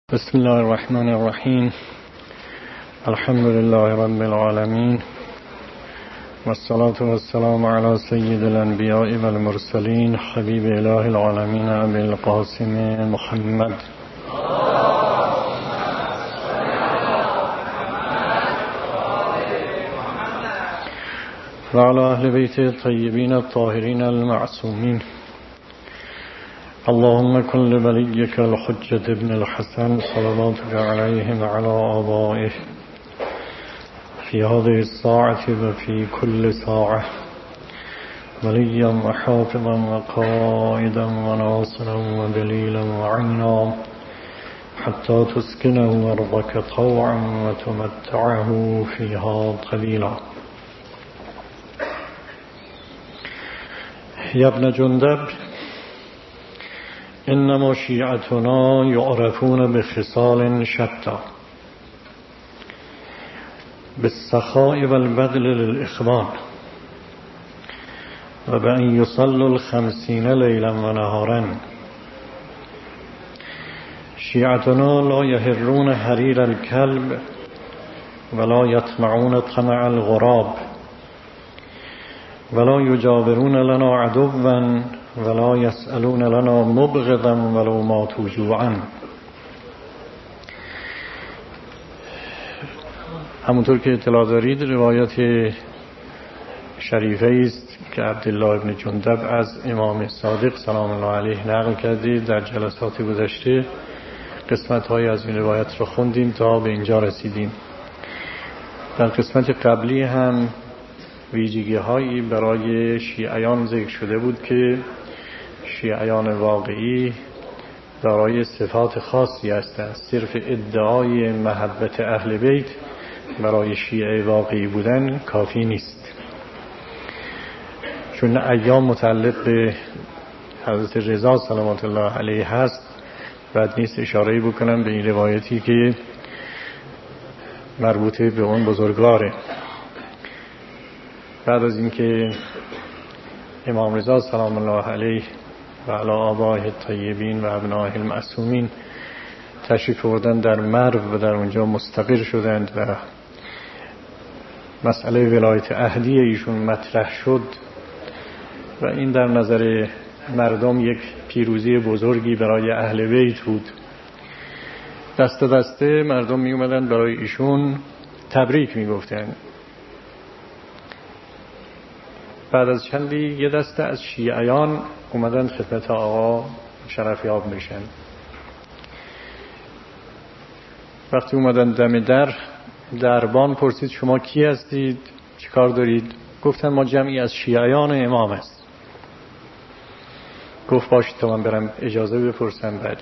بسم الله الرحمن الرحیم. الحمد لله رب العالمین والصلاة والسلام على سید الانبیاء والمرسلین حبیب اله العالمین ابی القاسم محمد و علی اهل بیت الطیبین الطاهرین المعصومین. اللهم كن لوليك الحجة ابن الحسن صلواتك عليه وعلى آبائه في هذه الساعة وفي كل ساعة وليا وحافظا وقائدا وناصرا ودليلا وعينا حتى تسكنه أرضك طوعا وتمتعه فيها طويلا. يا ابن جندب، انما شیعتنا یعرفون بخصال شتى بالسخاء والبذل للإخوان وبأن يصلوا 50 ليلا ونهارا. شیعتنا لا يهرون حرير الكلب ولا يطمعون طمع الغراب ولا يجاورون لنا عدوا ولا يسألون لنا مبغضا ولو ماتوا جوعا. همونطور که اطلاع دارید روایت شریفه است که عبدالله ابن جندب از امام صادق سلام الله علیه نقل کردید. در جلسات گذشته قسمت های از این روایت رو خوندیم تا به اینجا رسیدیم. در قسمت قبلی هم ویژگی هایی برای شیعیان ذکر شده بود که شیعیان واقعی دارای صفات خاصی هستند. صرف ادعای محبت اهل بیت برای شیعه واقعی بودن کافی نیست، چون ایام متعلق به حضرت رضا سلامت الله علیه هست. بعد نیست اشاره بکنم به این روایتی که مربوط به اون بزرگواره. بعد از اینکه امام رضا سلام الله علیه و علی آبائه الطیبین و ابنائه المعصومین تشریف آوردند در مرو و در اونجا مستقر شدند و مسئله ولایت عهدی ایشون مطرح شد و این در نظر مردم یک پیروزی بزرگی برای اهل بیت بود. دسته دسته مردم می اومدن برای ایشون تبریک می گفتن. بعد از چندی یه دسته از شیعیان اومدن خدمت آقا شرفیاب میشن. وقتی اومدن دم دربان پرسید شما کی هستید؟ چی کار دارید؟ گفتن ما جمعی از شیعیان امام است. گفت باشید تا من برم اجازه بپرسم بعد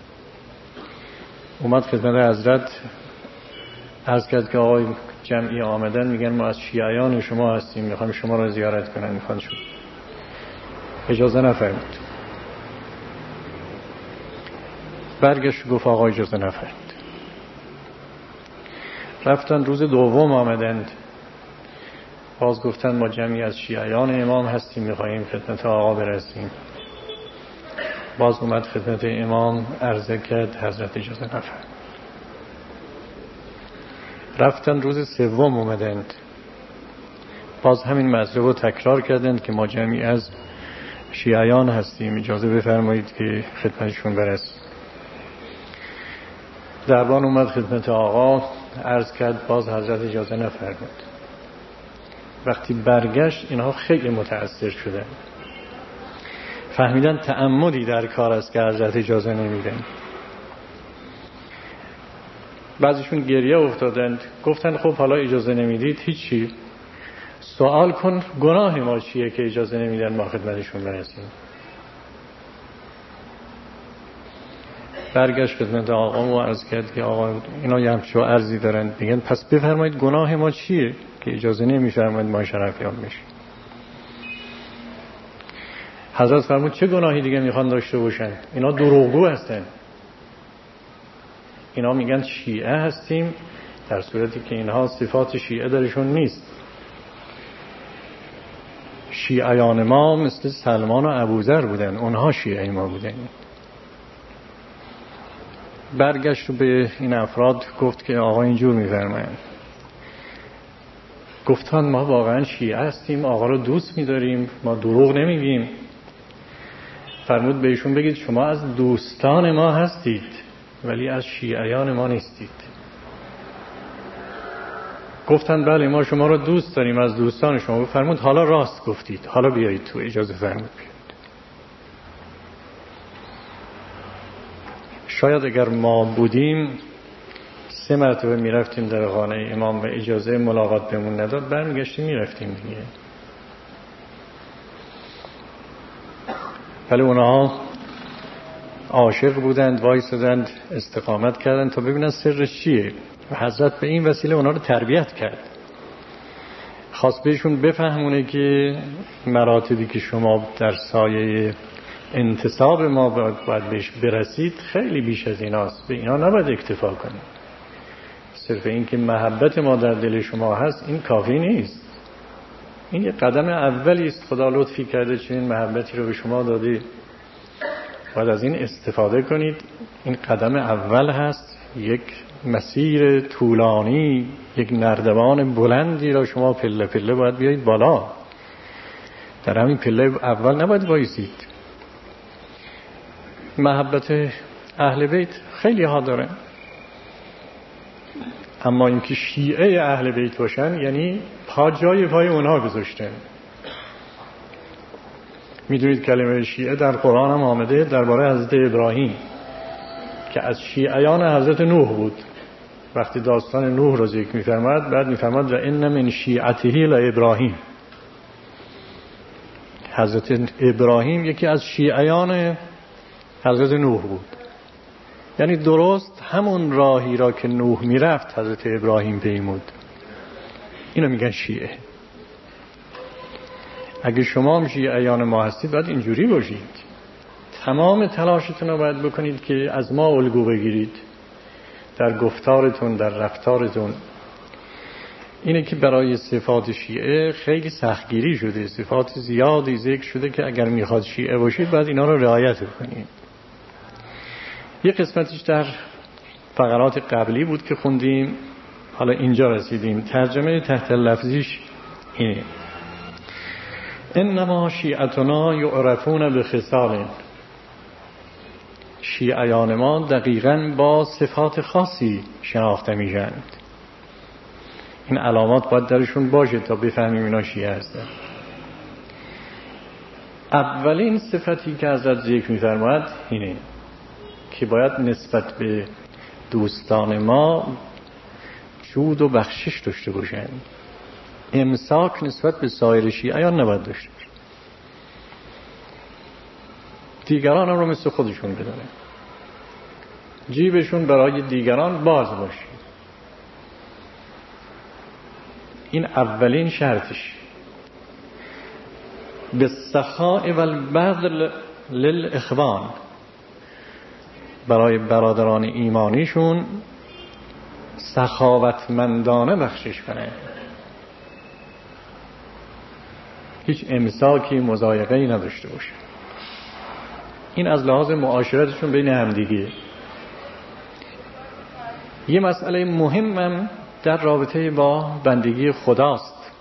اومد خدمت حضرت عرض کرد که آقای جمعی آمدن میگن ما از شیعیان شما هستیم، میخوایم شما را زیارت کنن. میخوان شد اجازه نفرمود. برگشت گفت آقا اجازه نفرمود. رفتن روز دوم آمدند، باز گفتن ما جمعی از شیعیان امام هستیم، میخوایم خدمت آقا برسیم. باز اومد خدمت امام عرضه کرد، حضرت اجازه نفرمود. رفتن روز سوم اومدند، باز همین مطلب رو تکرار کردند که ما جمعی از شیعیان هستیم، اجازه بفرمایید که خدمتشون برسیم. دربان اومد خدمت آقا عرض کرد، باز حضرت اجازه نفرمود. وقتی برگشت اینها خیلی متأثر شدند، فهمیدن تعمدی در کار است که حضرت اجازه نمیدن. بعضیشون گریه افتادند، گفتن خب حالا اجازه نمیدید هیچی، سوال کن گناه ما چیه که اجازه نمیدن ما خدمتشون برسیم. برگشت خدمت آقا و عرض کرد که آقا اینا یه همچو عرضی دارن، میگن پس بفرمایید گناه ما چیه که اجازه نمیفرمایید ما شرفیاب میشیم. حضرت فرمود چه گناهی دیگه میخوان داشته باشن؟ اینا دروغگو هستن. اینا میگن شیعه هستیم در صورتی که اینها صفات شیعه درشون نیست. شیعیان ما مثل سلمان و ابوذر بودن، اونها شیعه ما بودن. برگشت و به این افراد گفت که آقا اینجور می‌فرمایند. گفتن ما واقعا شیعه هستیم، آقا رو دوست می‌داریم، ما دروغ نمیگیم. فرمود بهشون بگید شما از دوستان ما هستید ولی از شیعیان ما نیستید. گفتن بله ما شما رو دوست داریم، از دوستان شما. فرمود حالا راست گفتید، حالا بیایید تو، اجازه فرمود بیایید. شاید اگر ما بودیم 3 مرتبه میرفتیم در خانه امام و اجازه ملاقات بهمون نداد، برمیگشتیم میرفتیم دیگه. ولی اونها عاشق بودند، وایسادند، استقامت کردند تا ببینن سرش چیه و حضرت به این وسیله اونها رو تربیت کرد. خواست بهشون بفهمونه که مراتبی که شما در سایه انتصاب ما باید بهش برسید خیلی بیش از ایناست. به اینا نباید اکتفا کنید. صرف این که محبت ما در دل شما هست این کافی نیست. این یک قدم اولی است. خدا لطفی کرده چنین محبتی رو به شما داده، باید از این استفاده کنید. این قدم اول هست. یک مسیر طولانی، یک نردبان بلندی را شما پله پله باید بیایید بالا. در همین پله اول نباید وایسید. محبت اهل بیت خیلی ها داره، اما اینکه شیعه اهل بیت باشن یعنی پا جای پای اونها گذاشتن. میدونید کلمه شیعه در قرآن هم آمده درباره حضرت ابراهیم که از شیعیان حضرت نوح بود. وقتی داستان نوح را ذکر می‌فرماد بعد می‌فرماد و ان من شیعته لابراهیم. حضرت ابراهیم یکی از شیعیان حضرت نوح بود. یعنی درست همون راهی را که نوح میرفت حضرت ابراهیم پیمود. اینو میگن شیعه. اگه شما هم شیعیان ما هستید باید اینجوری باشید. تمام تلاشتون رو باید بکنید که از ما الگو بگیرید در گفتارتون، در رفتارتون. اینه که برای صفات شیعه خیلی سختگیری شده، صفات زیادی ذکر شده که اگر میخواد شیعه باشید باید اینا رو رعایت کنید. یه قسمتش در فقرات قبلی بود که خوندیم، حالا اینجا رسیدیم. ترجمه تحت لفظیش اینه: انما شیعتنا یعرفون بخصال. شیعیان ما دقیقاً با صفات خاصی شناخته میشند. این علامات باید درشون باشه تا بفهمیم اینا شیعه هستن. اولین صفتی که حضرت ذکر می‌فرماید اینه که باید نسبت به دوستان ما جود و بخشش داشته باشند. امساک نسبت به سایر شیعیان نباید داشته باشند. دیگران رو مثل خودشون بدونه، جیبشون برای دیگران باز باشه. این اولین شرطش. بالسخاء والبذل للاخوان. برای برادران ایمانیشون سخاوتمندانه بخشش کنه، هیچ امساکی مضایقه‌ای نداشته باشه. این از لحاظ معاشرتشون بین همدیگه. یه مسئله مهمم در رابطه با بندگی خداست،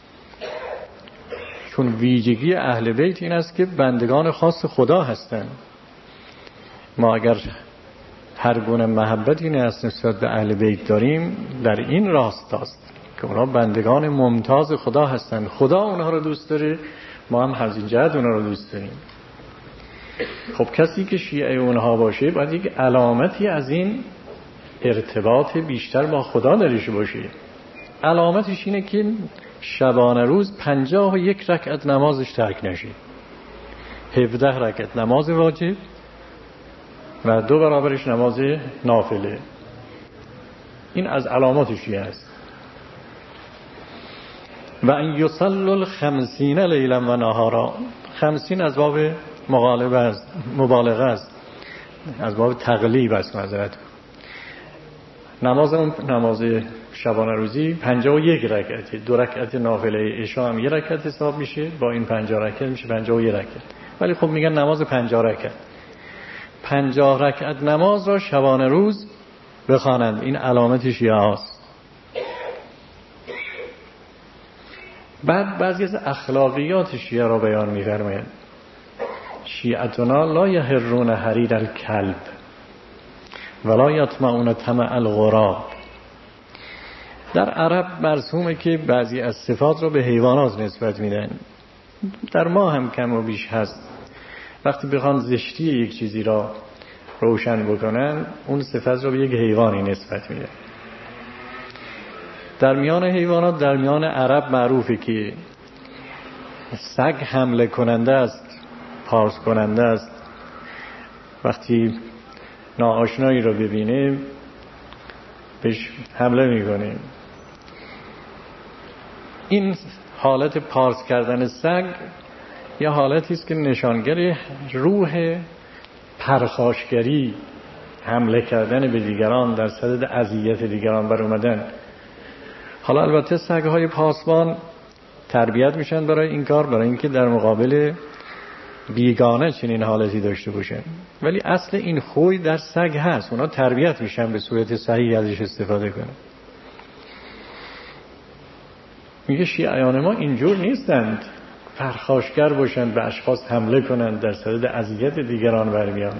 چون ویژگی اهل بیت این است که بندگان خاص خدا هستند. ما اگر هر گونه محبتی نسبت به اهل بیت داریم در این راستاست که اونا بندگان ممتاز خدا هستند. خدا اونها رو دوست داره، ما هم از این جهت اونها رو دوست داریم. خب کسی که شیعه اونها باشه باید یک علامتی از این ارتباط بیشتر با خدا درش باشه. علامتش اینه که شبانه روز 51 رکعت نمازش ترک نشه، 17 رکعت نماز واجب و 2 برابرش نماز نافله. این از علاماتش است. و ان یصلوا 50 لیلا و نهارا. 50 از باب مبالغه است، از باب تقلیب است. معذرت، نماز شبانه روزی 51 رکعته، 2 رکعت نافله عشا هم 1 رکعت حساب میشه، با این 50 رکعت میشه 51 رکعت. ولی خب میگن نماز 50 رکعت. 50 رکعت نماز را شبانه روز بخوانند. این علامت شیعه هاست. بعد بعضی از اخلاقیات شیعه را بیان می‌فرمایند. شیعتنا لا یهرون حریر الکلب ولا یطمعون طمع الغراب. در عرب مرسومه که بعضی از صفات را به حیوانات نسبت میدن. در ما هم کم و بیش هست. وقتی بخوان زشتی یک چیزی را روشن بکنن، اون صفت را به یک حیوانی نسبت میدن. در میان حیوانات، در میان عرب معروفه که سگ حمله کننده است، پارس کننده است. وقتی ناآشنایی را ببینه بهش حمله میکنه. این حالت پارس کردن سگ یه حالتی است که نشانگر روح پرخاشگری، حمله کردن به دیگران، در صدد اذیت دیگران بر اومدن. حالا البته سگ‌های پاسبان تربیت میشن برای این کار، برای اینکه در مقابل بیگانه چنین حالتی داشته باشن، ولی اصل این خوی در سگ هست. اونا تربیت میشن به صورت صحیح ازش استفاده کنن. میگه شیعیان ما اینجور نیستند پرخاشگر باشن، به اشخاص حمله کنند، در صدد اذیت دیگران برمیان.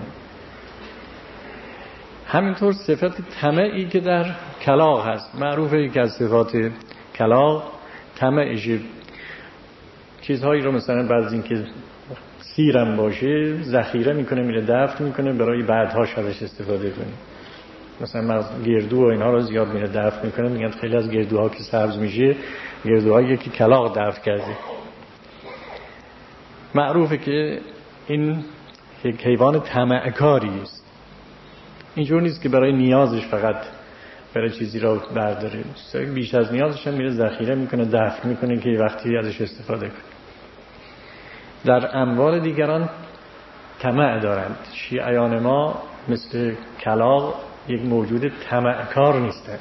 همینطور صفت طمعی که در کلاغ هست، معروفه که از صفات کلاغ طمعش، چیزهایی رو مثلا بعد از اینکه سیرم باشه ذخیره میکنه، میره دفن میکنه برای بعدهاش ازش استفاده کنه. مثلا گردو و اینها رو زیاد میره دفن میکنه. میگن خیلی از گردوها که سبز میشه گردوهایی که کلاغ دفن کرده. معروفه که این یک حیوان طمعکاری است. اینجور نیست که برای نیازش فقط برای چیزی را برداره، بیش از نیازش هم میره ذخیره میکنه، دفن میکنه که وقتی ازش استفاده کنه. در اموال دیگران طمع دارند. شیعیان ما مثل کلاغ یک موجود طمعکار نیستند.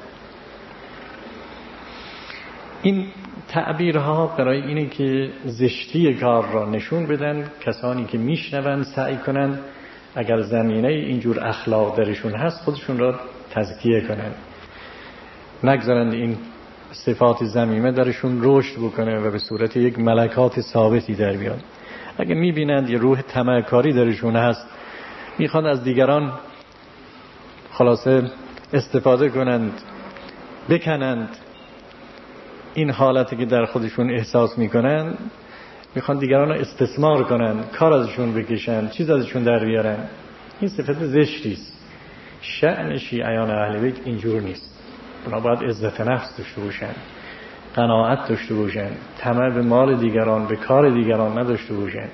این تعبیرها برای اینه که زشتی کار را نشون بدن. کسانی که میشنون سعی کنن اگر زمینه اینجور اخلاق درشون هست خودشون را تزکیه کنن، نگذارند این صفات ذمیمه درشون رشد بکنه و به صورت یک ملکات ثابتی در بیاد. اگه میبینند یه روح طمعکاری درشون هست، میخوان از دیگران خلاصه استفاده کنند، بکنند این حالتی که در خودشون احساس میکنن، میخوان دیگران رو استثمار کنن، کار ازشون بکشن، چیز ازشون در بیارن. این صفت زشتی است. شأن شیعیان اهل بیت اینجور نیست. اونا باید عزت نفس داشته باشن، قناعت داشته باشن، طمع به مال دیگران، به کار دیگران نداشته باشن.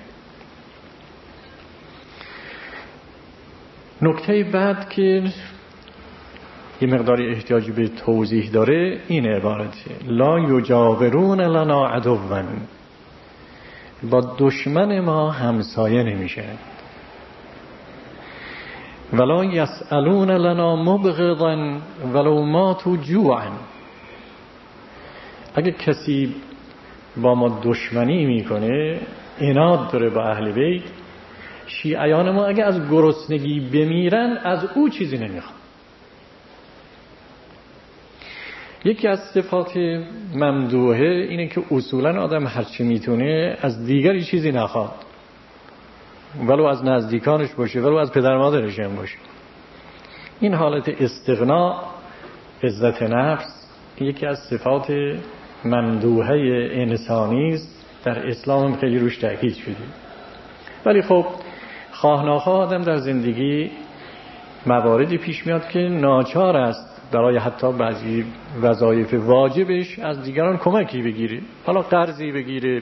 نکته بعد که یه مقداری احتیاج به توضیح داره این عبارته: لا یجاورون لنا عدوا، با دشمن ما همسایه نمیشن. ولا یسألون لنا مبغضا ولو ماتوا جوعا. اگه کسی با ما دشمنی میکنه، عناد داره با اهل بیت، شیعیان ما اگه از گرسنگی بمیرن از او چیزی نمیخوان. یکی از صفات ممدوحه اینه که اصولا آدم هرچی میتونه از دیگری چیزی نخواد، ولو از نزدیکانش باشه، ولو از پدر مادرش هم باشه. این حالت استغنا، عزت نفس، یکی از صفات ممدوحه انسانی است. در اسلام هم خیلی روش تاکید شده. ولی خب خواه ناخواه آدم در زندگی مواردی پیش میاد که ناچار است برای حتی بعضی وظایف واجبش از دیگران کمکی بگیره. حالا قرضی بگیره،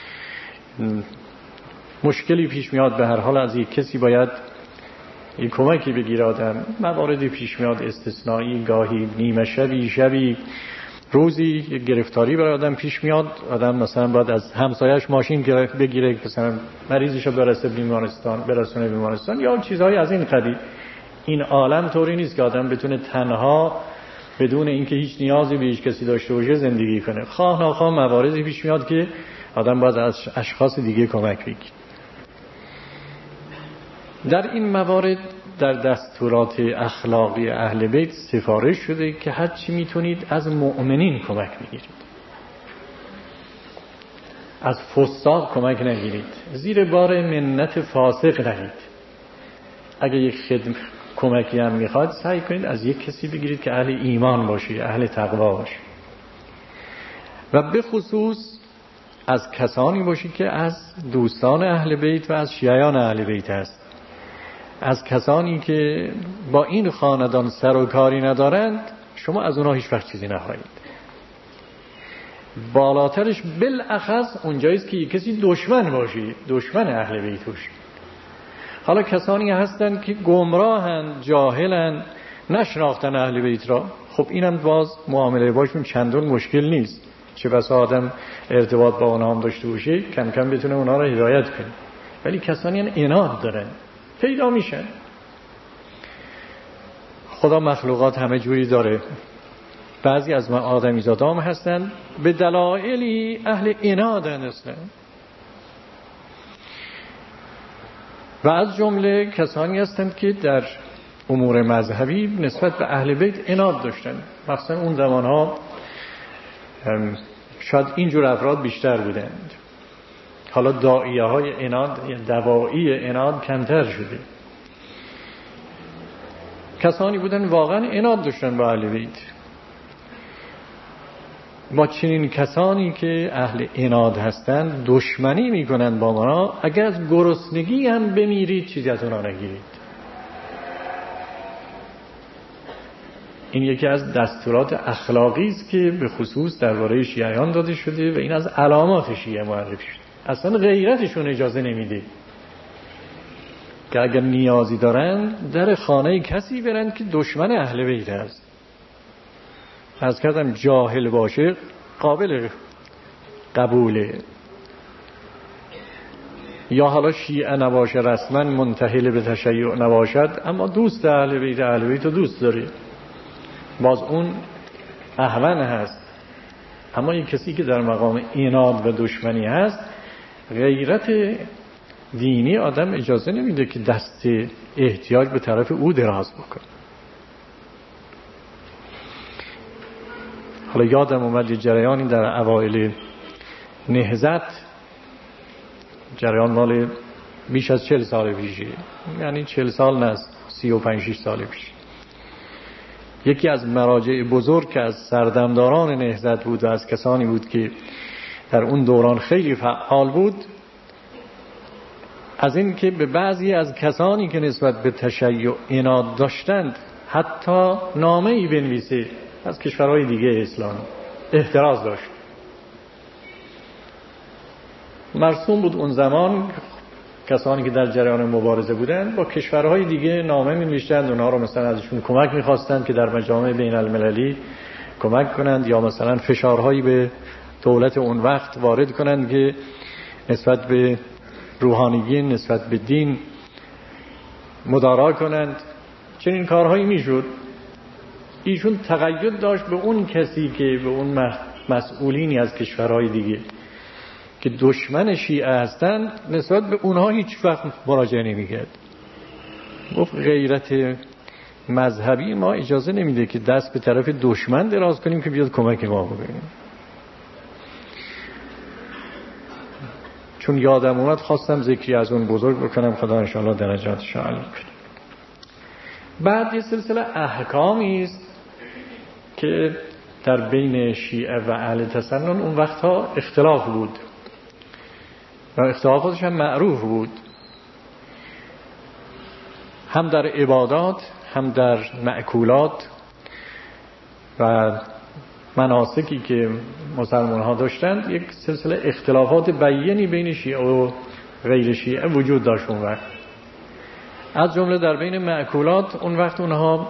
مشکلی پیش میاد، به هر حال از یک کسی باید یک کمکی بگیره آدم. مواردی پیش میاد استثنایی، گاهی نیمه شبی روزی یک گرفتاری برای آدم پیش میاد. آدم مثلا باید از همسایه‌اش ماشین بگیره، مثلا مریضش رو برسونه بیمارستان یا چیزهای از این قبیل. این عالم طوری نیست که آدم بتونه تنها بدون اینکه هیچ نیازی به هیچ کسی داشته باشه زندگی کنه. خواه ناخواه مواردی پیش میاد که آدم باید از اشخاص دیگه کمک بگیره. در این موارد در دستورات اخلاقی اهل بیت سفارش شده که هر چی میتونید از مؤمنین کمک بگیرید، از فساق کمک نگیرید، زیر بار منت فاسق نرید. اگه یک کمکی هم میخواد سعی کنید از یک کسی بگیرید که اهل ایمان باشه، اهل تقوا باشه، و به خصوص از کسانی باشید که از دوستان اهل بیت و از شیعیان اهل بیت هست، از کسانی که با این خاندان سر و کاری ندارند شما از اونها هیچ وقت چیزی نخواهید. بالاترش بالاخص اونجاییست که کسی دشمن باشی، دشمن اهل بیت باشی. حالا کسانی هستند که گمراهند، جاهلند، نشناختن اهل بیت را، خب اینم باز معامله باشون چندان مشکل نیست، چه بسا آدم ارتباط با اونها هم داشته باشه کم کم بتونه اونها را هدایت کنه. ولی کسانی عناد دارن پیدا میشن. خدا مخلوقات همه جوری داره، بعضی از آدمیزادا هم هستن به دلایلی اهل عنادن اصلا، و از جمله کسانی هستند که در امور مذهبی نسبت به اهل بیت عناد داشتن. مثلا اون زمانها شاید اینجور افراد بیشتر بودند، حالا داعیه های عناد یا دوایی عناد کمتر شده. کسانی بودن واقعا عناد داشتن با اهل بیت. با چنین کسانی که اهل عناد هستند دشمنی میکنن با ما. اگر از گرسنگی هم بمیرید چیزی از اونا نگیرید. این یکی از دستورات اخلاقی است که به خصوص درباره شیعیان داده شده و این از علامات شیعه معرفی شده. اصلا غیرتشون اجازه نمیده که اگر نیازی دارن در خانه کسی برن که دشمن اهل بیت است. از کردم جاهل باشه قابل قبوله، یا حالا شیعه نباشه رسما، منتحل به تشیع نباشد، اما دوست اهل بیت، اهل بیت رو دوست داره، باز اون اهون هست. اما یک کسی که در مقام عناد و دشمنی هست، غیرت دینی آدم اجازه نمیده که دست احتیاج به طرف او دراز بکنه. حالا یادم اومد یه جریانی در اوایل نهضت، جریان مال بیش از 40 سال پیشه، یعنی 40 سال نه، 35-6 سال پیش، یکی از مراجع بزرگ که از سردمداران نهضت بود و از کسانی بود که در اون دوران خیلی فعال بود، از این که به بعضی از کسانی که نسبت به تشیع عناد داشتند حتی نامه‌ای بنویسه از کشورهای دیگه اسلامی، احتراز داشت. مرسوم بود اون زمان کسانی که در جریان مبارزه بودند با کشورهای دیگه نامه می‌نوشتند، اونها رو مثلا ازشون کمک می‌خواستند که در مجامع بین المللی کمک کنند، یا مثلا فشارهایی به دولت اون وقت وارد کنند که نسبت به روحانیین، نسبت به دین مدارا کنند. چنین کارهایی میشد. ایشون تقید داشت به اون کسی که به اون مسئولینی از کشورهای دیگه که دشمن شیعه هستند نسبت به اونها هیچ وقت مراجعه نمی‌کرد. گفت غیرت مذهبی ما اجازه نمیده که دست به طرف دشمن دراز کنیم که بیاد کمک ما بکنیم. چون یادم اومد خواستم ذکری از اون بزرگ بکنم، خدا انشاءالله درجاتش عالی کنه. بعد یه سلسله احکامی است که در بین شیعه و اهل تسنن اون وقتها اختلاف بود و اختلافاتش هم معروف بود، هم در عبادات، هم در مأکولات و مناسکی که مسلمان ها داشتند. یک سلسله اختلافات بیانی بین شیعه و غیر شیعه وجود داشت اون وقت. از جمله در بین مأکولات اون وقت اونها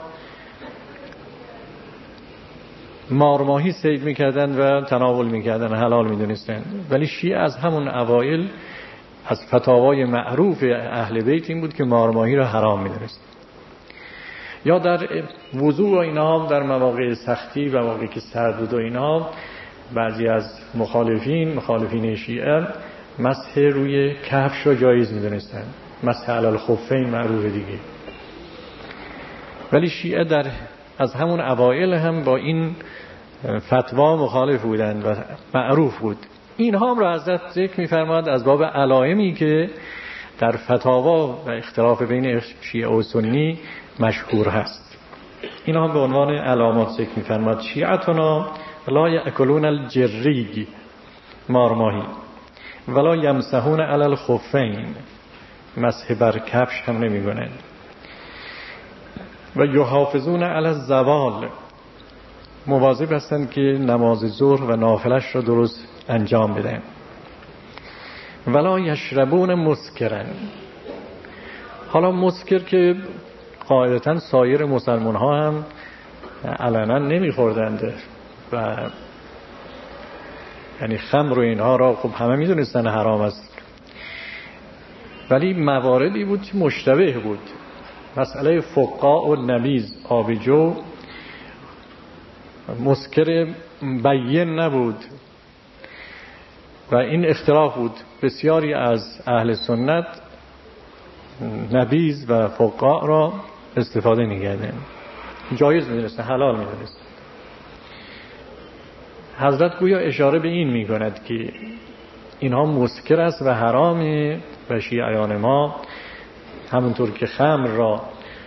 مارماهی صید میکردن و تناول میکردن، حلال میدونستن. ولی شیعه از همون اوایل از فتاوای معروف اهل بیت این بود که مارماهی را حرام میدونست. یا در وضوء و اینا، در مواقع سختی و مواقعی که سرد بود و اینا، بعضی از مخالفین شیعه مسح روی کفش را جایز میدونستن. مسح علی الخفین معروف دیگه. ولی شیعه از همون اوایل هم با این فتوا مخالف بودند و معروف بود. اینها هم را حضرت ذکر می‌فرماد از باب علائمی که در فتاوا و اختلاف بین شیعه و سنی مشهور هست. اینها هم به عنوان علامات ذکر می‌فرماد. شیعتنا لا یأکلون الجریگ، مارماهی، ولا یمسحون علی الخفین، مسح بر کفش هم نمی‌کنند، و یحافظون علی الزوال، مواظب هستند که نماز ظهر و نافلش را درست انجام بدن. ولا یشربون مسکرن. حالا مسکر که قاعدتاً سایر مسلمان ها هم علنا نمیخوردند و یعنی خمر و اینها را خب همه میدونستن حرام است، ولی مواردی بود که مشتبه بود. مسئله فقاع و نبیذ، آبجو، مسکر بیین نبود و این اختلاف بود. بسیاری از اهل سنت نبیذ و فقاع را استفاده می‌کردند، جایز می‌دونستن، حلال می‌دونستن. حضرت گویا اشاره به این می‌کند که اینها مسکر است و حرامه و شیعیان ما همونطور که خمر را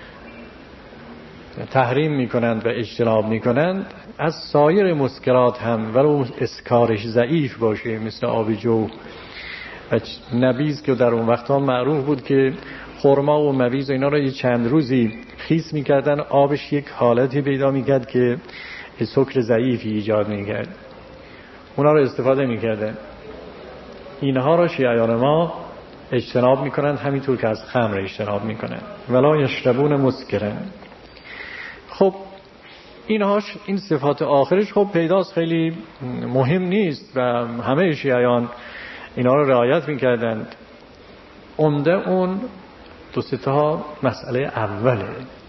تحریم می‌کنند و اجتناب می‌کنند، از سایر مسکرات هم ولو اسکارش ضعیف باشه مثل آبجو و نبیذ که در اون وقتها معروف بود که خرما و مویز و اینا را یه چند روزی خیس می‌کردن، آبش یک حالتی پیدا می‌کرد که سکر ضعیفی ایجاد می‌کرد، اونا را استفاده می‌کردن. اینها را شیعیان ما اجتناب می‌کنند همینطور که از خمر اجتناب می‌کنند. ولا یشربون مسکرن. خب این صفات آخرش خب پیداست، خیلی مهم نیست و همه شیعیان اینا رو رعایت می‌کردند. عمده اون دو سه تا مسئله اوله،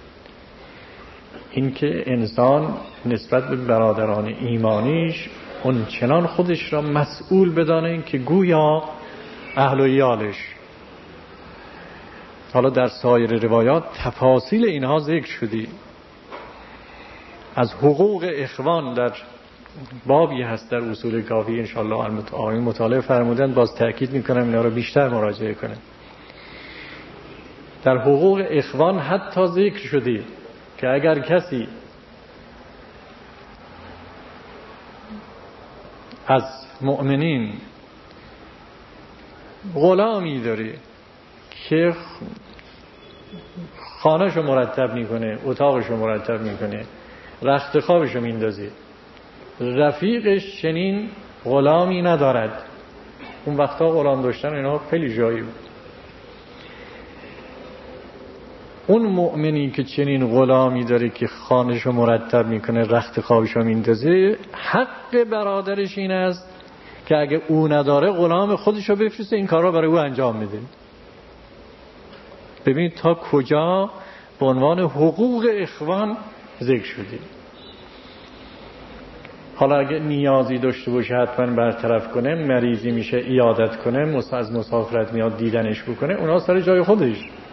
این که انسان نسبت به برادران ایمانیش اون چنان خودش را مسئول بدانه که گویا اهل و عیالش. حالا در سایر روایات تفاصیل اینها ذکر شدی. از حقوق اخوان در بابی هست در اصول کافی، انشاءالله آمین مطالعه فرمودن، باز تأکید میکنم اینا رو بیشتر مراجعه کنم. در حقوق اخوان حتی ذکر شدی که اگر کسی از مؤمنین غلامی داری که خانه‌شو مرتب میکنه، اتاقشو مرتب میکنه، رخت خوابشو میندازه، رفیقش چنین غلامی ندارد. اون وقتا غلام داشتن اینا خیلی جایی بود. اون مؤمنی که چنین غلامی داره که خانه‌شو مرتب میکنه، رخت خوابشو میندازه، حق برادرش این است که اگه او نداره غلام خودشو بفرسته این کارا برای او انجام میده. ببینید تا کجا به عنوان حقوق اخوان ذکر شده. حالا اگه نیازی داشته باشه حتما برطرف کنه، مریضی میشه عیادت کنه، از مسافرت میاد دیدنش بکنه، اونا سر جای خودش.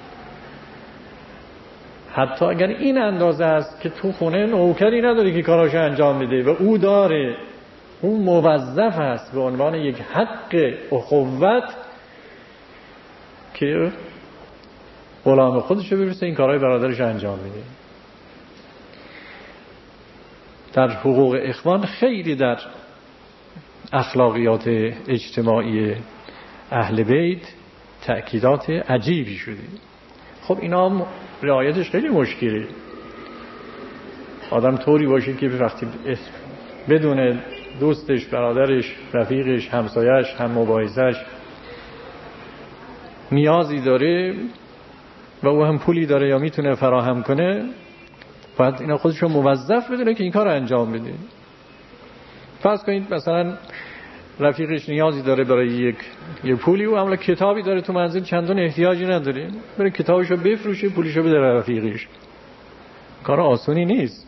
حتی اگر این اندازه است که تو خونه نوکری نداری که کاراشو انجام بده و او داره، اون موظف است به عنوان یک حق اخوت که غلام خودشو بفرسته این کارهای برادرش انجام بده. در حقوق اخوان خیلی در اخلاقیات اجتماعی اهل بیت تأکیدات عجیبی شده. خب اینا رعایتش خیلی مشکله. آدم طوری باشه که وقتی بدون دوستش، برادرش، رفیقش، همسایش، هم مباحثش نیازی داره و او هم پولی داره یا میتونه فراهم کنه، باید اینا خودشو موظف بدونه که این کار رو انجام بده. فرض کنید مثلا رفیقش نیازی داره برای یک پولی، و عملا کتابی داره تو منزل چندان احتیاجی نداره، بره کتابشو بفروشه پولشو بده رفیقش. کار آسونی نیست.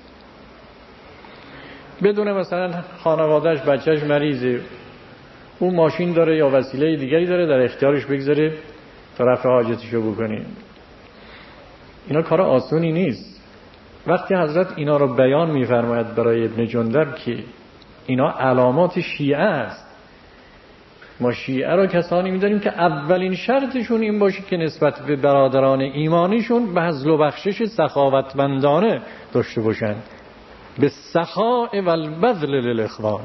بدونه مثلا خانوادهش، بچهش مریضه، اون ماشین داره یا وسیله دیگری داره در اختیارش بگذاره تا رفع حاجتشو بکنیم. اینا کار آسونی نیست. وقتی حضرت اینا رو بیان می‌فرماید برای ابن جندب که اینا علامات شیعه است، ما شیعه رو کسانی می‌دانیم که اولین شرطشون این باشه که نسبت به برادران ایمانیشون بذل و بخشش سخاوتمندانه داشته باشند، به سخاء و البذل للاخوان.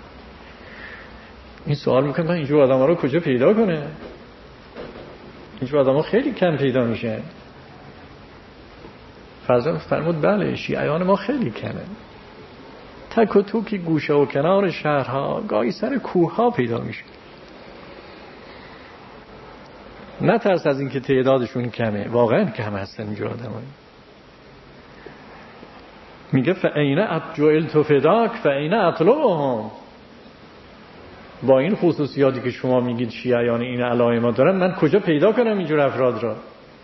این سوال میکنه من اینجور آدم ها رو کجا پیدا کنه؟ اینجور آدم ها خیلی کم پیدا میشه. فرمود بله شیعیان ما خیلی کمه، تک و توکی گوشه و کنار شهرها، گاهی سر کوه ها پیدا میشه. نه ترس از اینکه تعدادشون کمه، واقعا کم هستن اینجور آدم ها. میگه فَأَيْنَ جُعِلْتُ فِدَاكَ فَأَيْنَ أَطْلُبُهُمْ. با این خصوصیاتی که شما میگید شیعیان این علائم دارن، من کجا پیدا کنم اینجور افراد را؟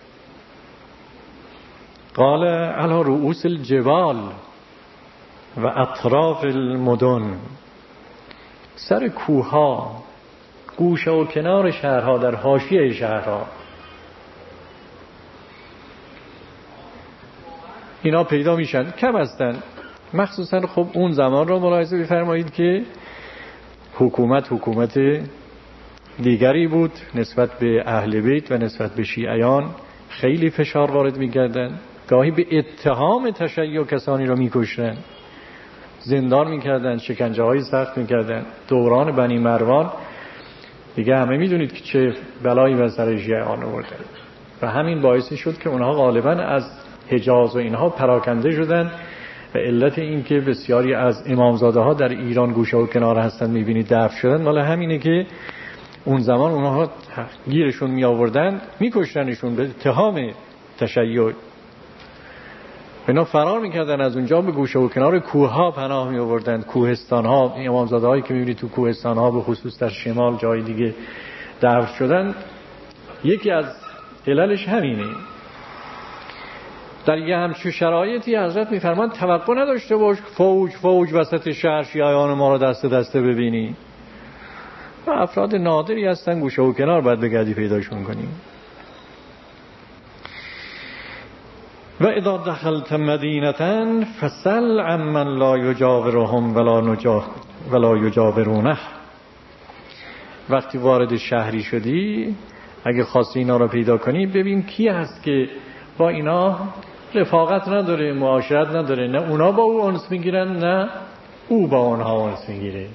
قال علی رؤوس الجبال و اطراف المدن، سر کوهها، گوشه و کنار شهرها، در حاشیه شهرها اینا پیدا میشن. کم هستن. مخصوصا خب اون زمان رو ملاحظه بفرمایید که حکومت دیگری بود نسبت به اهل بیت و نسبت به شیعیان. خیلی فشار وارد میکردن، گاهی به اتهام تشیع کسانی رو میکشتن، زندان میکردن، شکنجه های سخت میکردن. دوران بنی مروان دیگه همه میدونید که چه بلایی بر سر شیعیان آوردن و همین باعث شد که اونها غالبا از حجاز و اینها پراکنده شدن و علت این که بسیاری از امامزاده ها در ایران گوشه و کنار هستن میبینید دفن شدن مال همینه که اون زمان اونها گیرشون می آوردن، میکشتنشون به اتهام تشیع. اینا فرار میکردن از اونجا، به گوشه و کنار کوه ها پناه می آوردن، کوهستان ها. امامزاده هایی که میبینید تو کوهستان ها به خصوص در شمال جای دیگه دفن شدن، یکی از عللش همینه. در یه همچون شرایطی حضرت میفرمان توقع نداشته باش فوج وسط شهر شیعیان ما رو دست دسته ببینی. و افراد نادری هستن، گوشه و کنار باید بگردی پیداشون کنی. و اذا دخلت مدینة فسل عمن لا یجاورهم ولا یجاورونه. وقتی وارد شهری شدی، اگه خواستی اینا رو پیدا کنی، ببین کی هست که با اینا رفاقت نداره، معاشرت نداره. نه اونا با او انس میگیرن، نه او با اونها انس میگیره.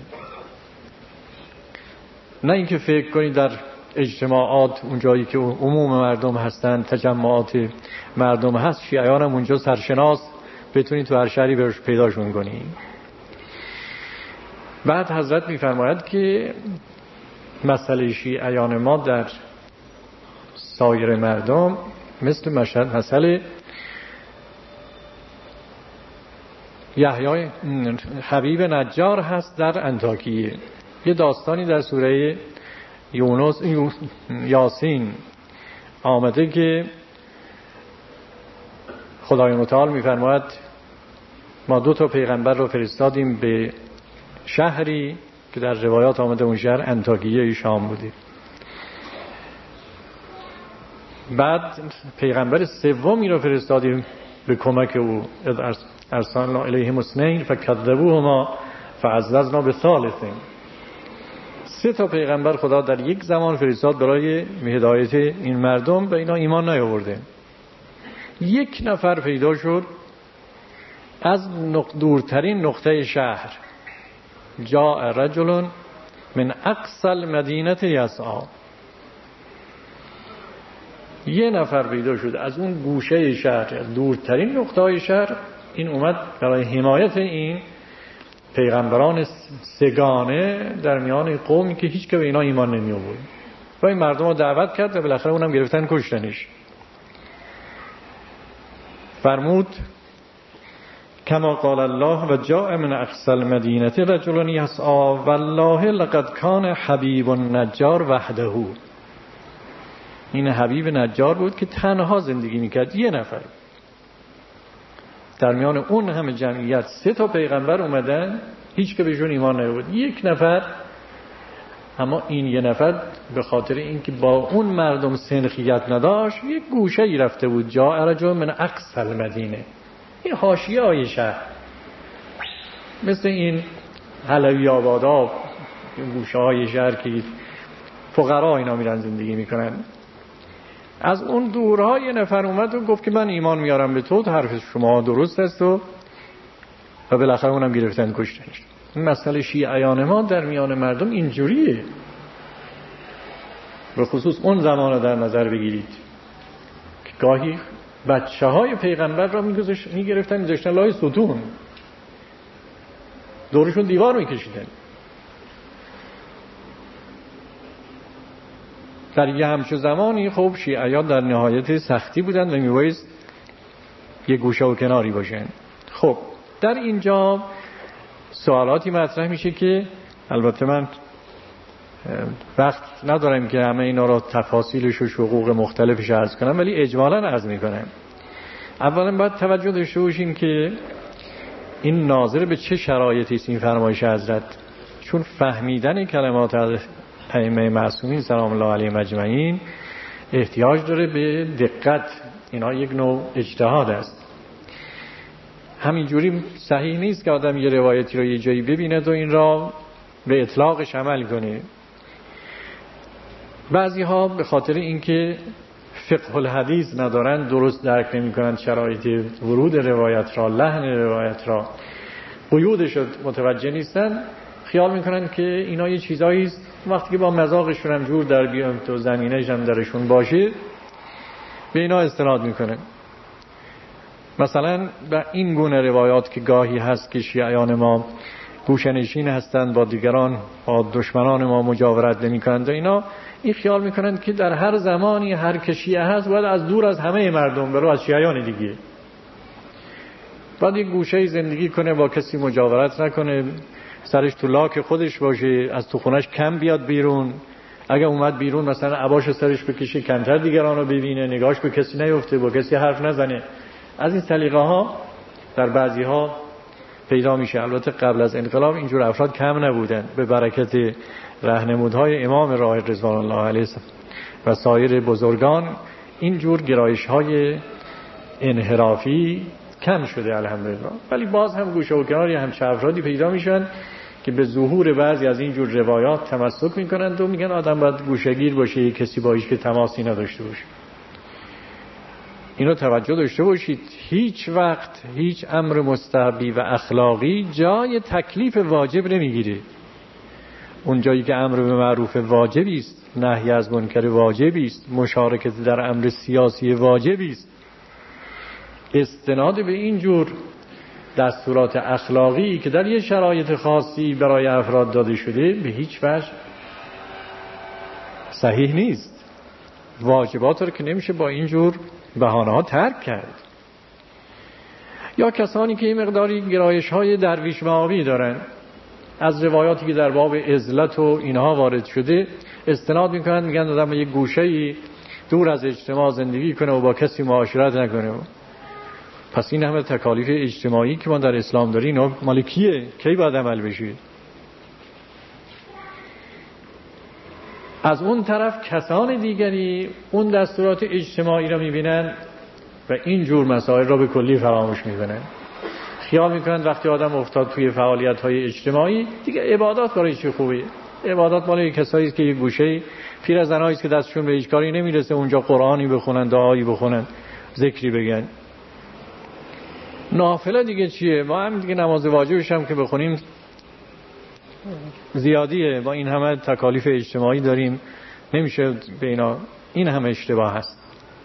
نه اینکه فکر کنی در اجتماعات اونجایی که عموم مردم هستن، تجمعات مردم هست، شیعیان هم اونجا سرشناس، بتونی تو هر شهری برش پیداشون کنی. بعد حضرت میفرماید که مسئله شیعیان ما در سایر مردم مثل مسئله یحیی حبیب نجار هست در انطاکیه. یه داستانی در سوره یاسین آمده که خدای متعال میفرماید ما 2 پیغمبر رو فرستادیم به شهری که در روایات آمده اون شهر انطاکیه شام بوده. بعد پیغمبر سومی رو فرستادیم به کمک او، ارسلنا الیهم اثنین فکذبوهما فعززنا بثالث. 3 پیغمبر خدا در یک زمان فرستاد برای هدایت این مردم، به اینا ایمان نیاورده. 1 نفر پیدا شد از دورترین نقطه شهر. جاء رجل من اقصى المدینه یسعی. 1 نفر پیدا شد از اون گوشه شهر، از دورترین نقطه شهر. این اومد برای حمایت این پیغمبران سگانه در میان قومی که هیچ که به اینا ایمان نمی آورد و این مردم رو دعوت کرد و بالاخره اونم گرفتن کشتنش. فرمود کما قال الله و جاء من اقصى المدینه رجل یسعی والله لقد کان حبیب النجار وحده. این حبیب نجار بود که تنها زندگی میکرد، 1 نفر. در میان اون همه جمعیت 3 پیغمبر اومدن، هیچ که بهشون ایمان نیاورد. 1 نفر اما این یه نفر به خاطر اینکه با اون مردم سنخیت نداشت یک گوشه ای رفته بود، جا رجل من اقصى المدینه، این حاشیه های شهر، مثل این حلوی آبادا، این گوشه های شهر که فقرا اینا میرن زندگی میکنن. از اون دورها یه نفر اومد و گفت که من ایمان میارم به تو، حرف شما درست است و بالاخره اونم گرفتن کشتنش. این مسئله شیعیان ما در میان مردم اینجوریه، به خصوص اون زمان رو در نظر بگیرید که گاهی بچه های پیغمبر را میگرفتن میذاشتن لای ستون، دورشون دیوار میکشیدن. در یه همچه زمانی خب شیعیان در نهایت سختی بودن و میبایست یه گوشه و کناری باشن. خب در اینجا سوالاتی مطرح میشه که البته من وقت ندارم که همه اینا را تفاصیلش و شقوق مختلفش عرض کنم، ولی اجمالاً عرض میکنم. اولا باید توجه داشته باشیم که این ناظر به چه شرایطی است این فرمایش حضرت، چون فهمیدن کلمات از ائمه معصومین سلام الله علیهم اجمعین احتیاج داره به دقت. اینا یک نوع اجتهاد است، همینجوری صحیح نیست که آدم یه روایتی رو یه جایی ببیند و این را به اطلاقش عمل کنه. بعضی ها به خاطر اینکه فقه الحدیث ندارن، درست درک نمی کنند شرایط ورود روایت را، لحن روایت را، قیودش رو متوجه نیستن، خیال میکنن که اینا یه چیزایی است وقتی که با مذاقشون هم جور در بیان تو زمینه‌ش هم درشون باشه به اینا استناد میکنن. مثلا به این گونه روایات که گاهی هست که شیعیان ما گوشه‌نشین هستند، با دیگران، با دشمنان ما مجاورت نمی‌کنند و اینا، این خیال میکنن که در هر زمانی هر که شیعه هست باید از دور از همه مردم برو، از شیعیان دیگه باید یک گوشه زندگی کنه، با کسی مجاورت نکنه، سرش تو لاک خودش باشه، از تو خونش کم بیاد بیرون، اگه اومد بیرون مثلا عباش سرش بکشه کمتر دیگران رو ببینه، نگاهش به کسی نیفته، با کسی حرف نزنه. از این سلیقه ها در بعضی ها پیدا میشه. البته قبل از انقلاب اینجور افراد کم نبودن، به برکت راهنمودهای امام راه رضوان الله علیه و سایر بزرگان اینجور گرایش های انحرافی کم شده الحمدلله. ولی باز هم گوشه و کناری همچه افرادی پیدا میشن که به ظهور بعضی از اینجور روایات تمسک میکنند و میگن آدم باید گوشه‌گیر باشه، کسی با هیچ که تماسی نداشته باشه. اینو توجه داشته باشید، هیچ وقت هیچ امر مستحبی و اخلاقی جای تکلیف واجب نمیگیره. اون جایی که امر به معروف واجبی است، نهی از منکر واجبی است، مشارکت در امر سیاسی واجبی است، استناد به این جور دستورات اخلاقی که در یه شرایط خاصی برای افراد داده شده به هیچ وجه صحیح نیست. واجبات رو که نمیشه با این جور بهانه ها ترک کرد. یا کسانی که این مقداری گرایش های درویش مآبی دارن، از روایاتی که در باب عزلت و اینها وارد شده استناد میکنن، میگن آدم یک گوشه‌ای دور از اجتماع زندگی کنه و با کسی معاشرت نکنه. پس این همه تکالیف اجتماعی که ما در اسلام داریم اینا مال کیه؟ کی باید عمل بشه؟ از اون طرف کسان دیگری اون دستورات اجتماعی را میبینن و این جور مسائل را به کلی فراموش میکنن. خیال میکنن وقتی آدم افتاد توی فعالیت‌های اجتماعی دیگه عبادات برای چی خوبه؟ عبادات مال کسایی است که یه گوشه پیرزنایی است که دستشون به هیچ کاری نمیرسه اونجا قرآنی بخونن، دعایی بخونن، ذکری بگن. نافله دیگه چیه؟ ما هم دیگه نماز واجبش هم که بخونیم زیادیه، با این همه تکالیف اجتماعی داریم، نمیشه به اینا. این همه اشتباه هست.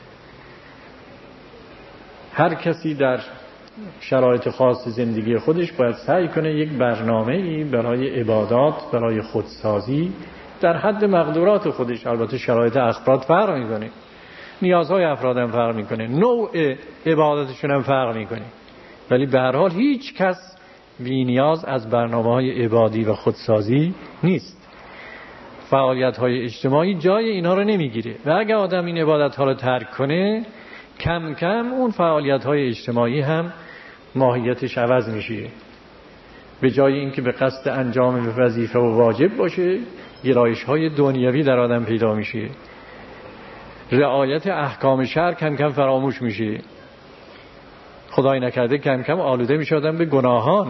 هر کسی در شرایط خاص زندگی خودش باید سعی کنه یک برنامه‌ای برای عبادات، برای خودسازی در حد مقدورات خودش. البته شرایط افراد فرق میکنه، نیازهای افراد هم فرق میکنه، نوع عبادتشون هم فرق میکنه، ولی به هر حال هیچ کس بی نیاز از برنامه‌های عبادی و خودسازی نیست. فعالیت‌های اجتماعی جای اینا رو نمیگیره و اگر آدم این عبادت‌ها رو ترک کنه کم کم اون فعالیت‌های اجتماعی هم ماهیتش عوض میشه. به جای اینکه به قصد انجام وظیفه و واجب باشه گرایش‌های دنیوی در آدم پیدا میشه، رعایت احکام شرع کم کم فراموش میشه، خدای نکرده کم کم آلوده میشه آدم به گناهان.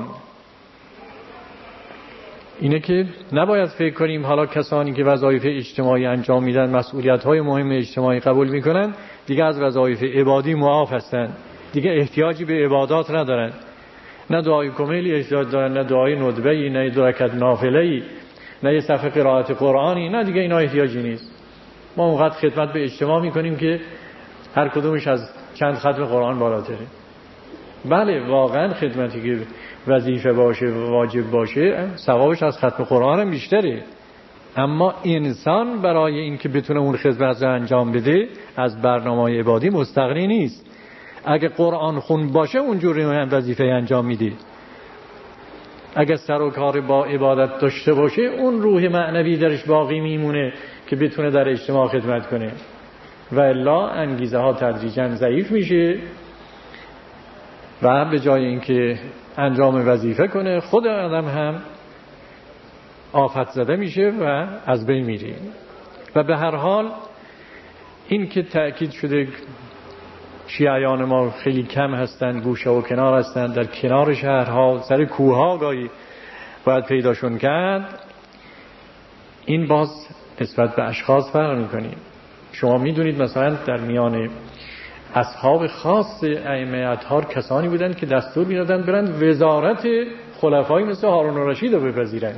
اینه که نباید فکر کنیم حالا کسانی که وظایف اجتماعی انجام میدن، مسئولیت‌های مهم اجتماعی قبول میکنن، دیگه از وظایف عبادی معاف هستن، دیگه احتیاجی به عبادات ندارن، نه دعای کمیلی احتیاج دارن، نه دعای ندبه‌ای، نه دو رکعت نافله‌ای، نه یه صفحه قرائت قرآنی، نه دیگه اینا احتیاجی نیست. ما اونقدر خدمت به اجتماع میکنیم که هر کدومش از چند ختم قرآن بالاتره. بله واقعا خدمتی که وظیفه باشه و واجب باشه ثوابش از ختم قرآن هم بیشتره، اما انسان برای اینکه بتونه اون خدمت رو انجام بده از برنامه عبادی مستغنی نیست. اگه قرآن خون باشه اونجوری هم وظیفه انجام میده، اگه سر و کار با عبادت داشته باشه اون روح معنوی درش باقی میمونه که بتونه در اجتماع خدمت کنه، و الا انگیزه ها تدریجا ضعیف میشه و به جای اینکه انجام وظیفه کنه خود آدم هم آفت زده میشه و از بین میره. و به هر حال این که تأکید شده شیعیان ما خیلی کم هستن، گوشه و کنار هستن، در کنار شهرها سر کوهها گاهی باید پیداشون کرد، این باز نسبت به اشخاص فرق میکنه. شما میدونید مثلا در میان اصحاب خاص ائمه اطهار کسانی بودن که دستور میدادن برن وزارت خلفای مثل هارون الرشید رو بپذیرن.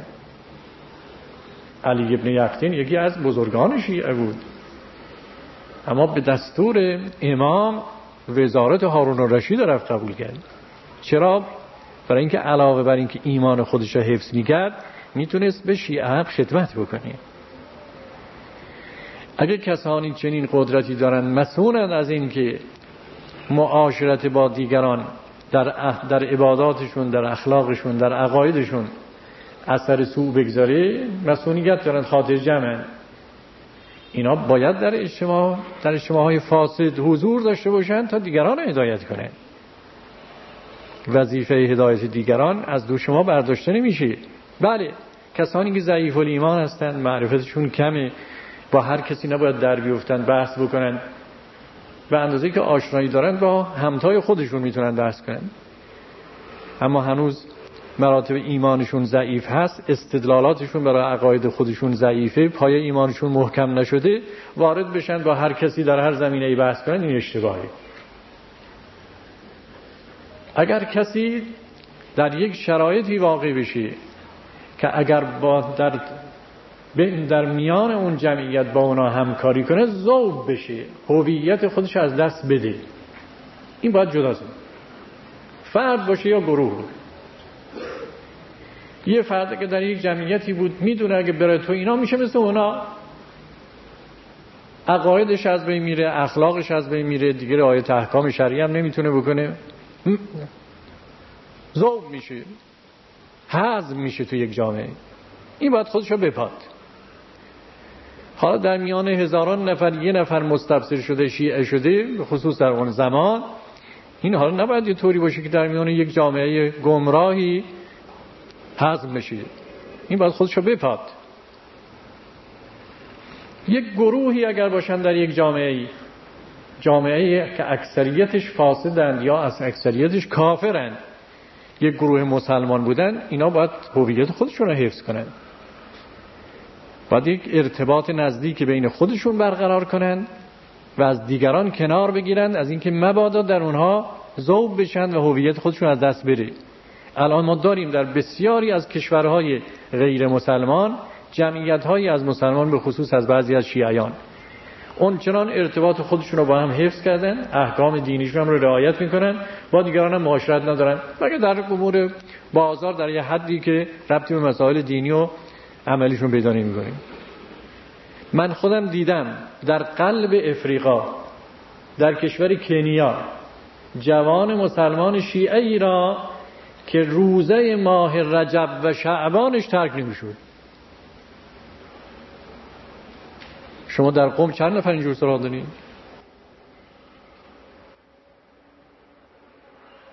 علی ابن یقطین یکی از بزرگان شیعه بود، اما به دستور امام وزارت هارون الرشید رفت قبول کرد. چرا؟ برای اینکه علاوه بر اینکه ایمان خودش رو حفظ میکرد میتونست به شیعه هم خدمت بکنه. اگه کسانی چنین قدرتی دارن مسئولن از این که معاشرت با دیگران در عباداتشون، در اخلاقشون، در عقایدشون اثر سوء بگذاره، مسئولیت دارن، خاطر جمعن، اینا باید در اجتماعهای فاسد حضور داشته باشن تا دیگران هدایت کنن. وظیفه هدایت دیگران از دو شما برداشته نمیشه. بله کسانی که ضعیف الایمان هستن، معرفتشون کمه، با هر کسی نباید در بیفتن، بحث بکنن، به اندازه‌ای که آشنایی دارن با همتای خودشون میتونن بحث کنن، اما هنوز مراتب ایمانشون ضعیف هست، استدلالاتشون برای عقاید خودشون ضعیفه، پایه ایمانشون محکم نشده، وارد بشن با هر کسی در هر زمینه‌ای بحث کنن، این اشتباهه. اگر کسی در یک شرایطی واقع بشه که اگر در میان اون جمعیت با اونا همکاری کنه ذوب بشه، هویت خودش از دست بده، این باید جداست، فرد باشه یا گروه. یه فرد که در یک جمعیتی بود میدونه اگه بره تو اینا میشه مثل اونا، عقایدش از بین میره، اخلاقش از بین میره، دیگه رعایت احکام شرعی هم نمیتونه بکنه، ذوب میشه، هضم میشه تو یک جامعه. این باید خودشو بپاد. حالا در میان هزاران نفر یه نفر مستبصر شده، شیعه شده، به خصوص در اون زمان، این حالا نباید یه طوری باشه که در میان یک جامعه گمراهی هضم بشه. این باید خودشو بپاد. یک گروهی اگر باشن در یک جامعه که اکثریتش فاسدند یا از اکثریتش کافرند، یک گروه مسلمان بودن، اینا باید هویت خودشون رو حفظ کنن، باید یک ارتباط نزدیک بین خودشون برقرار کنن و از دیگران کنار بگیرن، از اینکه مبادا در اونها ذوب بشن و هویت خودشون از دست بره. الان ما داریم در بسیاری از کشورهای غیر مسلمان جمعیت‌هایی از مسلمان، به خصوص از بعضی از شیعیان، اون چنان ارتباط خودشون رو با هم حفظ کردن، احکام دینیشون هم رو رعایت میکنن، با دیگران هم معاشرت ندارن، مگر در امور بازار در یه حدی که ربطی به مسائل دینی و عملیشون پیدا نمی‌کنیم. من خودم دیدم در قلب افریقا، در کشور کنیا، جوان مسلمان شیعه‌ای را که روزه ماه رجب و شعبانش ترک نمی‌شد. شما در قم چند نفر اینجور سراغ دارید؟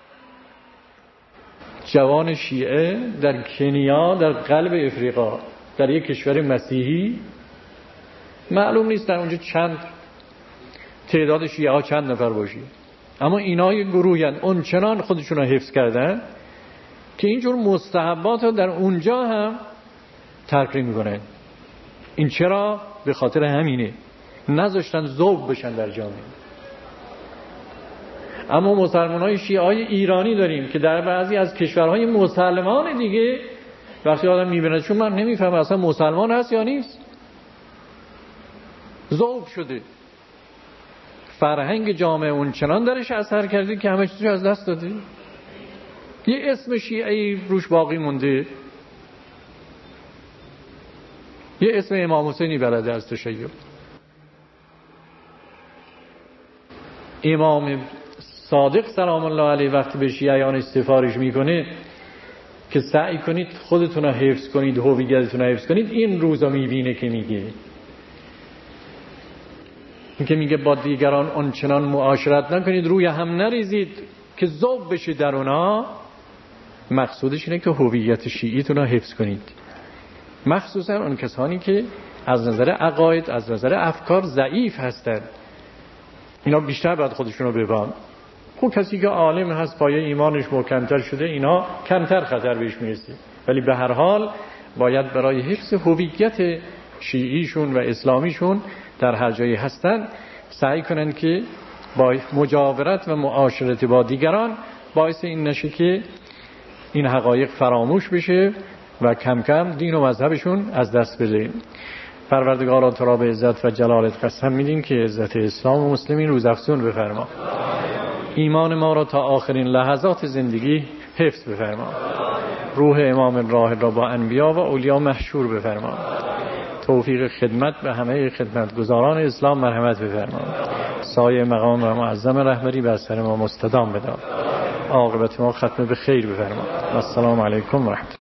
جوان شیعه در کنیا، در قلب افریقا، در یک کشور مسیحی معلوم نیست در اونجا چند تعداد شیعه ها چند نفر باشی، اما اینا یک گروهی هستند اونچنان خودشون رو حفظ کردن که اینجور مستحبات رو در اونجا هم ترک میکنن. این چرا؟ به خاطر همینه، نذاشتن ذوب بشن در جامعه. اما مسلمان‌های شیعه ایرانی داریم که در بعضی از کشورهای مسلمان دیگه وقتی آدم میبینه، چون من نمیفهمم اصلا مسلمان هست یا نیست، ذوب شده، فرهنگ جامعه اون چنان درش اثر کرده که همه چیزو از دست داده. یه اسم شیعی روش باقی مونده، یه اسم امام حسینی بلده از تشیع. امام صادق سلام الله علیه وقتی به شیعیانش سفارش میکنه که سعی کنید خودتون رو حفظ کنید، هویتتون رو حفظ کنید، این روزا میبینه که میگه این که میگه با دیگران آنچنان معاشرت نکنید، روی هم نریزید که ذوب بشه در اونا. مقصودش اینه که هویت شیعیتون رو حفظ کنید، مخصوصا اون کسانی که از نظر عقاید، از نظر افکار ضعیف هستند. اینا بیشتر باید خودشون رو ببرن. خب کسی که عالم هست، پایه ایمانش محکمتر شده، اینا کمتر خطر بهش میرسه، ولی به هر حال باید برای حفظ هویت شیعیشون و اسلامیشون در هر جایی هستن سعی کنن که با مجاورت و معاشرت با دیگران باعث این نشه که این حقایق فراموش بشه و کم کم دین و مذهبشون از دست بده. پروردگارا تو را به عزت و جلالت قسم میدیم که عزت اسلام و مسلمین روزافزون بفرما، ایمان ما را تا آخرین لحظات زندگی حفظ بفرما، روح امام راحل را با انبیا و اولیا محشور بفرما، توفیق خدمت به همه خدمتگزاران اسلام مرحمت بفرما، سایه مقام و معظم رهبری بر سر ما مستدام بدار، عاقبت ما ختم به خیر بفرما. السلام علیکم و رحمت الله.